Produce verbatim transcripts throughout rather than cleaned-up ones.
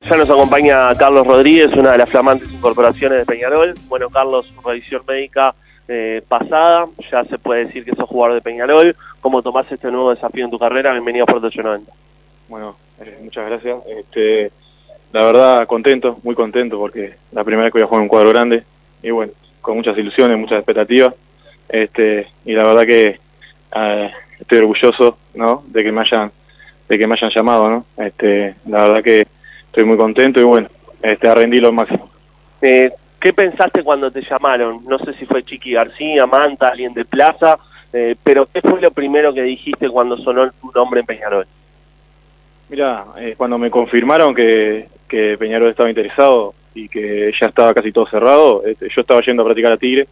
Ya nos acompaña Carlos Rodríguez, una de las flamantes incorporaciones de Peñarol. Bueno, Carlos, revisión médica eh, pasada, ya se puede decir que sos jugador de Peñarol. ¿Cómo tomás este nuevo desafío en tu carrera? Bienvenido a Puerto ochocientos noventa. Bueno, eh, muchas gracias. Este, la verdad, contento, muy contento, porque la primera vez que voy a jugar en un cuadro grande, y bueno, con muchas ilusiones, muchas expectativas, este, y la verdad que eh, estoy orgulloso, ¿no?, de que me hayan, de que me hayan llamado, ¿no? Este, la verdad que estoy muy contento y bueno, este, a rendir lo máximo. Eh, ¿Qué pensaste cuando te llamaron? No sé si fue Chiqui García, Manta, alguien de Plaza, eh, pero ¿qué fue lo primero que dijiste cuando sonó tu nombre en Peñarol? Mira, eh, cuando me confirmaron que, que Peñarol estaba interesado y que ya estaba casi todo cerrado, este, yo estaba yendo a practicar a Tigre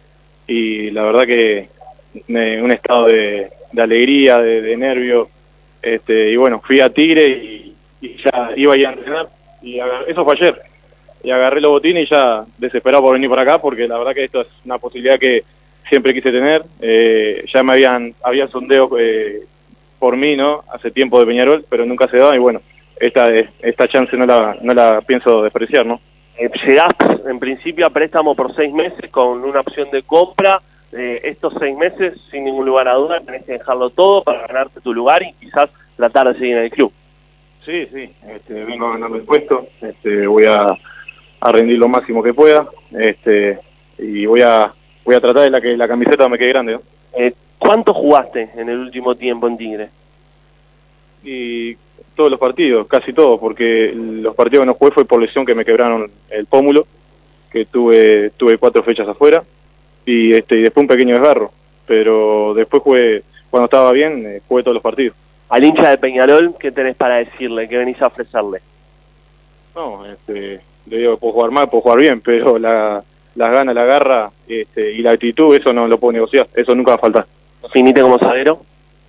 y la verdad que me, un estado de, de alegría, de, de nervio, este, y bueno, fui a Tigre y, y ya iba a ir a entrenar, y agarré, eso fue ayer, y agarré los botines y ya desesperado por venir para acá, porque la verdad que esto es una posibilidad que siempre quise tener. Eh, ya me habían, había sondeo eh, por mí, ¿no?, hace tiempo de Peñarol, pero nunca se daba, y bueno, esta esta chance no la, no la pienso despreciar, ¿no? Eh, llegaste en principio a préstamo por seis meses con una opción de compra. Eh, estos seis meses, sin ningún lugar a duda, tenés que dejarlo todo para ganarte tu lugar y quizás tratar de seguir en el club. Sí, sí, este, vengo a ganarme el puesto, este, voy a, a rendir lo máximo que pueda, este, y voy a voy a tratar de la que la camiseta me quede grande, ¿no? Eh, ¿Cuánto jugaste en el último tiempo en Tigre? Y todos los partidos, casi todos, porque los partidos que no jugué fue por lesión, que me quebraron el pómulo, que tuve tuve cuatro fechas afuera, y este y después un pequeño desgarro, pero después jugué, cuando estaba bien, eh, jugué todos los partidos. Al hincha de Peñarol, ¿qué tenés para decirle? ¿Qué venís a ofrecerle? No, este, le digo que puedo jugar mal, puedo jugar bien, pero la, las ganas, la garra, este, y la actitud, eso no lo puedo negociar, eso nunca va a faltar. ¿Finite como zaguero?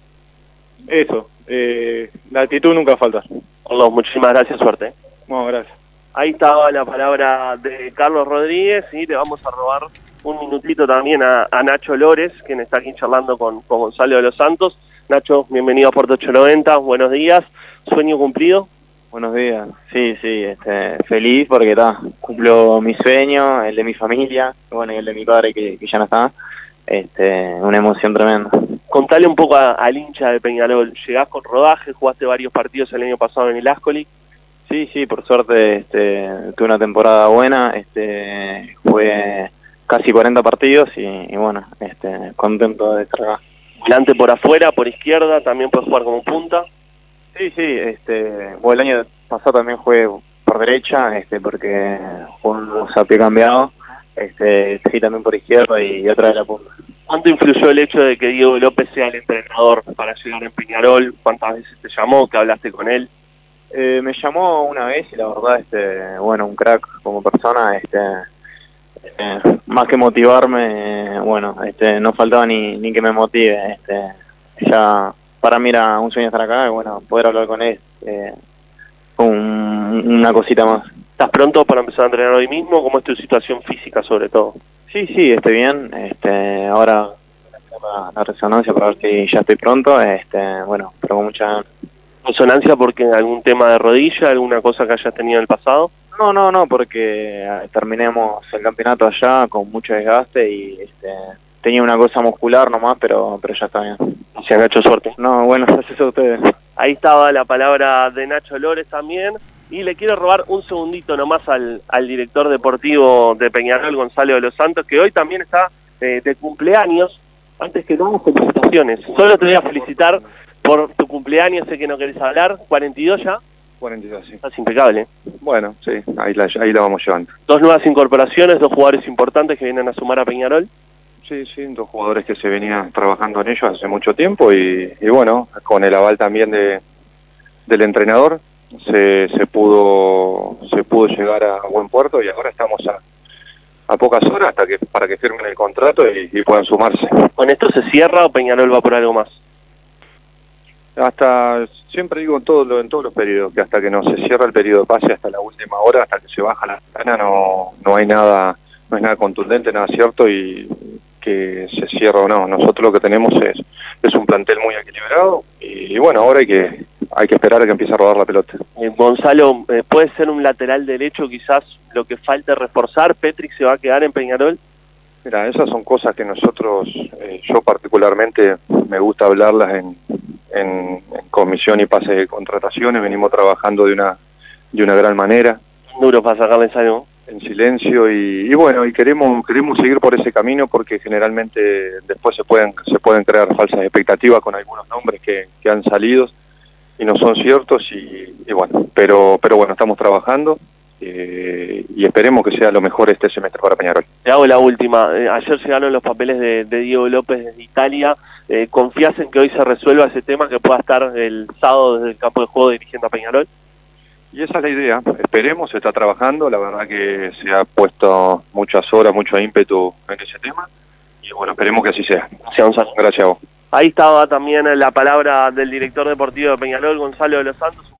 Eso, eh, la actitud nunca va a faltar. Carlos, muchísimas gracias, suerte. No, gracias. Ahí estaba la palabra de Carlos Rodríguez y le vamos a robar un minutito también a, a Nacho Lores, quien está aquí charlando con, con Gonzalo de los Santos. Nacho, bienvenido a Puerto ochocientos noventa, buenos días, ¿sueño cumplido? Buenos días, sí, sí, este, feliz porque está, cumplo mi sueño, el de mi familia, bueno, y el de mi padre que, que ya no está, este, una emoción tremenda. Contale un poco a, al hincha de Peñarol, llegás con rodaje, jugaste varios partidos el año pasado en el Ascoli. Sí, sí, por suerte este, tuve una temporada buena, este, jugué casi cuarenta partidos y, y bueno, este, contento de estar acá. Volante por afuera, por izquierda, también puedes jugar como punta. Sí, sí, este, bueno, el año pasado también jugué por derecha, este, porque jugamos a pie cambiado, este, sí, también por izquierda y, y otra de la punta. ¿Cuánto influyó el hecho de que Diego López sea el entrenador para llegar en Peñarol? ¿Cuántas veces te llamó, que hablaste con él? Eh, me llamó una vez y la verdad, este, bueno, un crack como persona, este, eh, más que motivarme, eh, bueno, este, no faltaba ni, ni que me motive, este, ya para mí era un sueño estar acá y bueno, poder hablar con él, eh, un, una cosita más. ¿Estás pronto para empezar a entrenar hoy mismo? ¿Cómo es tu situación física sobre todo? Sí, sí, estoy bien, este, ahora la, la resonancia para ver si ya estoy pronto, este, bueno, pero con mucha... ¿Resonancia porque algún tema de rodilla, alguna cosa que hayas tenido en el pasado? No, no, no, porque eh, terminemos el campeonato allá con mucho desgaste y este, tenía una cosa muscular nomás, pero pero ya está bien. Se han hecho suerte. No, bueno, gracias a ustedes. Ahí estaba la palabra de Nacho Lores también. Y le quiero robar un segundito nomás al, al director deportivo de Peñarol, Gonzalo de los Santos, que hoy también está eh, de cumpleaños. Antes que nada, felicitaciones. Solo te voy a felicitar por tu cumpleaños, sé que no querés hablar. ¿cuarenta y dos ya? cuarenta y dos, sí. Estás impecable. Bueno, sí, ahí la, ahí la vamos llevando. Dos nuevas incorporaciones, dos jugadores importantes que vienen a sumar a Peñarol. Sí, sí, dos jugadores que se venían trabajando en ellos hace mucho tiempo y, y bueno, con el aval también de del entrenador se, se pudo se pudo llegar a buen puerto y ahora estamos a, a pocas horas hasta que para que firmen el contrato y, y puedan sumarse. ¿Con esto se cierra o Peñarol va por algo más? Hasta, siempre digo en, todo lo, en todos los periodos, que hasta que no se cierra el periodo de pase, hasta la última hora, hasta que se baja la ventana, no, no hay nada, no es nada contundente, nada cierto y que se cierra o no. Nosotros lo que tenemos es, es un plantel muy equilibrado y, y bueno, ahora hay que hay que esperar a que empiece a rodar la pelota. Eh, Gonzalo, eh, ¿puede ser un lateral derecho quizás lo que falta reforzar? ¿Petric se va a quedar en Peñarol? Mira, esas son cosas que nosotros, eh, yo particularmente, me gusta hablarlas en, en, en comisión y pase de contrataciones. Venimos trabajando de una de una gran manera. Duro para sacarle ensayo. En silencio y, y bueno, y queremos queremos seguir por ese camino porque generalmente después se pueden se pueden crear falsas expectativas con algunos nombres que, que han salido y no son ciertos y, y bueno, pero pero bueno, estamos trabajando. Eh, y esperemos que sea lo mejor este semestre para Peñarol. Te hago la última. Eh, ayer llegaron los papeles de, de Diego López desde Italia. Eh, ¿Confías en que hoy se resuelva ese tema, que pueda estar el sábado desde el campo de juego dirigiendo a Peñarol? Y esa es la idea. Esperemos, se está trabajando. La verdad que se ha puesto muchas horas, mucho ímpetu en ese tema. Y bueno, esperemos que así sea. Gracias, Gonzalo. Gracias a vos. Ahí estaba también la palabra del director deportivo de Peñarol, Gonzalo de los Santos.